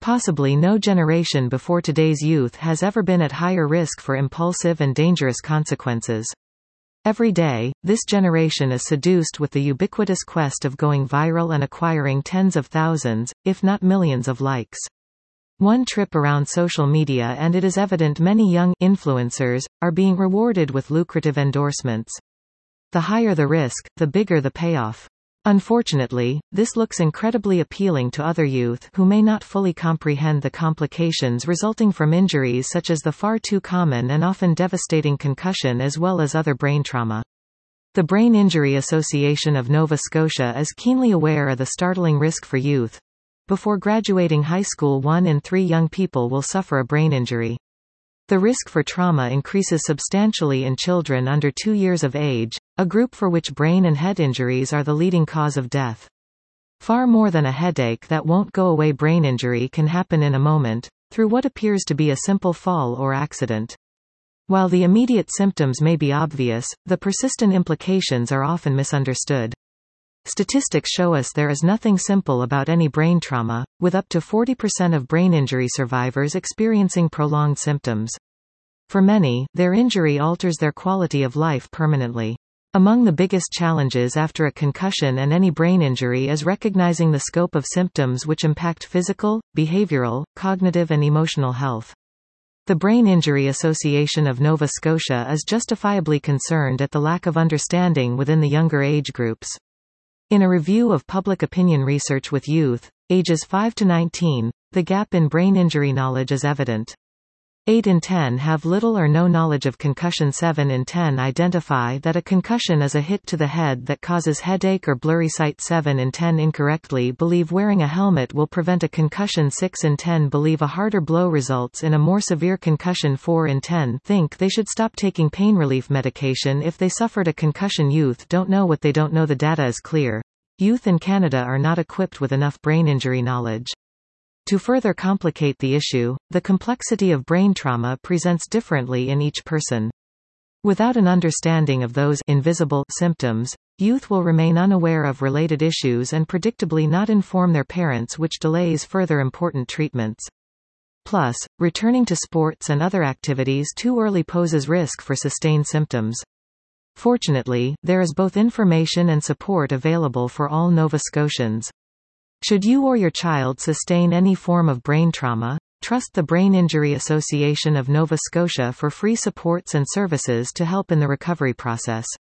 Possibly no generation before today's youth has ever been at higher risk for impulsive and dangerous consequences. Every day, this generation is seduced with the ubiquitous quest of going viral and acquiring tens of thousands, if not millions of likes. One trip around social media and it is evident many young influencers are being rewarded with lucrative endorsements. The higher the risk, the bigger the payoff. Unfortunately, this looks incredibly appealing to other youth who may not fully comprehend the complications resulting from injuries such as the far too common and often devastating concussion as well as other brain trauma. The Brain Injury Association of Nova Scotia is keenly aware of the startling risk for youth. Before graduating high school, 1 in 3 young people will suffer a brain injury. The risk for trauma increases substantially in children under 2 years of age, a group for which brain and head injuries are the leading cause of death. Far more than a headache that won't go away, brain injury can happen in a moment, through what appears to be a simple fall or accident. While the immediate symptoms may be obvious, the persistent implications are often misunderstood. Statistics show us there is nothing simple about any brain trauma, with up to 40% of brain injury survivors experiencing prolonged symptoms. For many, their injury alters their quality of life permanently. Among the biggest challenges after a concussion and any brain injury is recognizing the scope of symptoms which impact physical, behavioral, cognitive and emotional health. The Brain Injury Association of Nova Scotia is justifiably concerned at the lack of understanding within the younger age groups. In a review of public opinion research with youth, ages 5 to 19, the gap in brain injury knowledge is evident. 8 in 10 have little or no knowledge of concussion. 7 in 10 identify that a concussion is a hit to the head that causes headache or blurry sight. 7 in 10 incorrectly believe wearing a helmet will prevent a concussion. 6 in 10 believe a harder blow results in a more severe concussion. 4 in 10 think they should stop taking pain relief medication if they suffered a concussion. Youth don't know what they don't know. The data is clear. Youth in Canada are not equipped with enough brain injury knowledge. To further complicate the issue, the complexity of brain trauma presents differently in each person. Without an understanding of those invisible symptoms, youth will remain unaware of related issues and predictably not inform their parents, which delays further important treatments. Plus, returning to sports and other activities too early poses risk for sustained symptoms. Fortunately, there is both information and support available for all Nova Scotians. Should you or your child sustain any form of brain trauma, trust the Brain Injury Association of Nova Scotia for free supports and services to help in the recovery process.